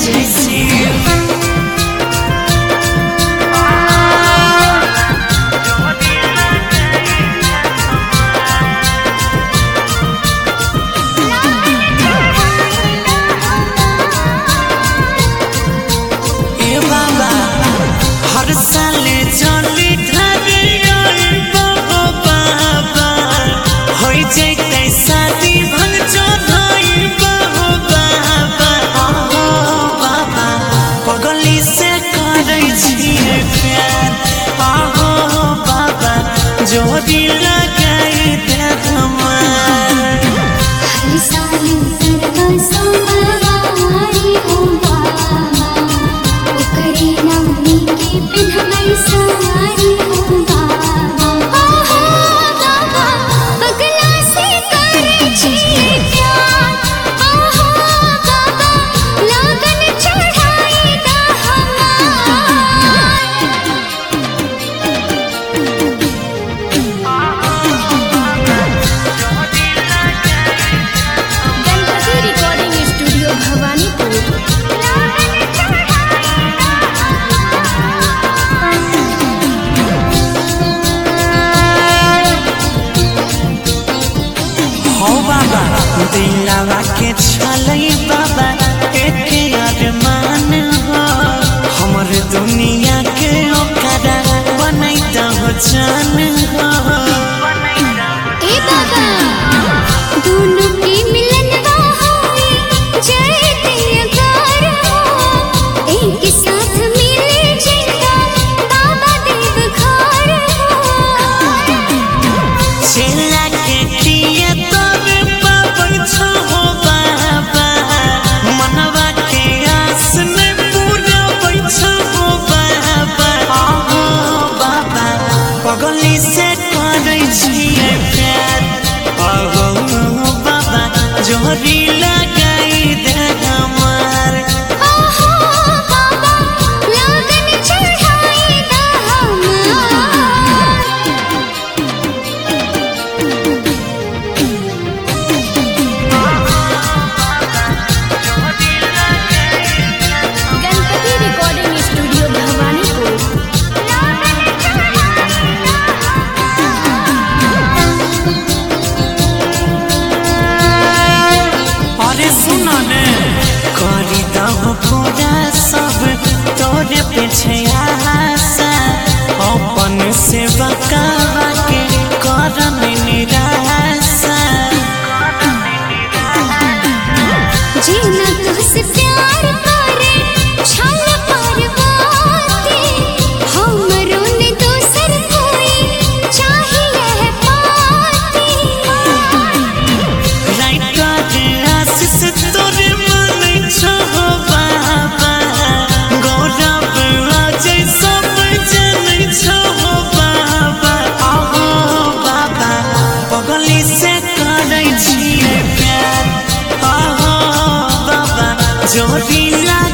जैसी जोड़ी लगाई दे हमार हर साल सरगा सोमवारी हो बाबा ओकरे नामी के पिन्है सारी हो बाबा हो बाबा बगला से करे छिए प्यार हो बाबा लगन चढ़ाई दा दिलवा के छलई बाबा एक अरमान हो हमर दुनिया के ओकरा बनैता हो जान हो ए बाबा दोनों के मिलन होए जय दिलदार हो एक साथ मिले जिंदा बाबा देव घर हो चला के किया पगली से करे छिए प्यार हो बाबा जोड़ी लगाई दे हमार हो बाबा लगन चढ़ाई दा गणपति रिकॉर्डिंग स्टूडियो भवानीपुर करी दहो पूरा सब तोरे पीछे आशा अपन सेवा करवा के करम निराशा जीना तुझसे प्यार करे छल परवाते हमरो ने दोसर कोई चाहिए पाती राइटर आशीष तोरे मन छो बाबा गौरव अजय सब जन छो बाबा आहो बाबा पगली से करे छिए प्यार आहो बाबा जोड़ी